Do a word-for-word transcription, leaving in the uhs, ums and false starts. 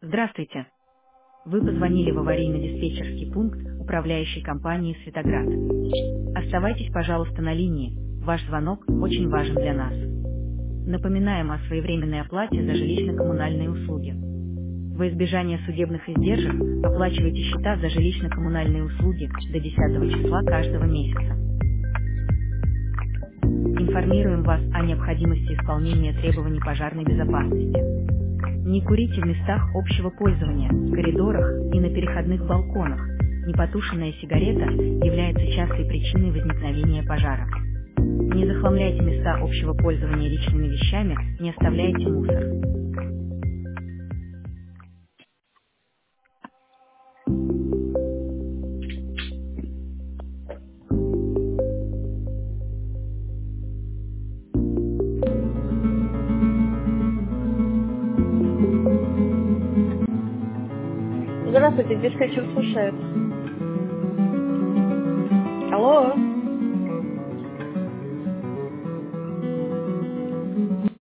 Здравствуйте. Вы позвонили в аварийно-диспетчерский пункт управляющей компании «Светоград». Оставайтесь, пожалуйста, на линии. Ваш звонок очень важен для нас. Напоминаем о своевременной оплате за жилищно-коммунальные услуги. Во избежание судебных издержек оплачивайте счета за жилищно-коммунальные услуги до десятого числа каждого месяца. Информируем вас о необходимости исполнения требований пожарной безопасности. Не курите в местах общего пользования, в коридорах и на переходных балконах. Непотушенная сигарета является частой причиной возникновения пожара. Не захламляйте места общего пользования личными вещами, не оставляйте мусор. Здравствуйте, диспетчер слушает. Алло.